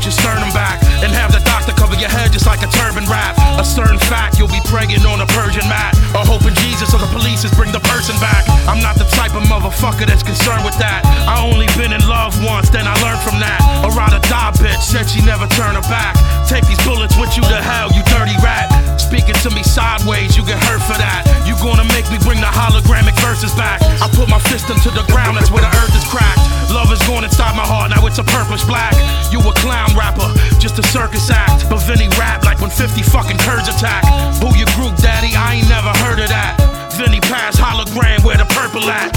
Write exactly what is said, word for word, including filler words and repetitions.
put your sternum back and have the doctor cover your head just like a turban wrap. A stern fact, you'll be praying on a Persian mat, or hoping Jesus or the police is bring the person back. I'm not the type of motherfucker that's concerned with that. I only been in love once, then I learned from that. A ride or die bitch said she never turn her back. Take these bullets with you to hell, you dirty rat. Speaking to me sideways, you get hurt for that. You gonna make me bring the hologramic verses back. I put my fist into the ground, that's where the earth is cracked. Love is going inside my heart, now it's a purplish black. You a clown rapper, just a circus act. But Vinny rap like when fifty fucking Kurds attack. Who your group, daddy? I ain't never heard of that. Vinny pass hologram, where the purple at?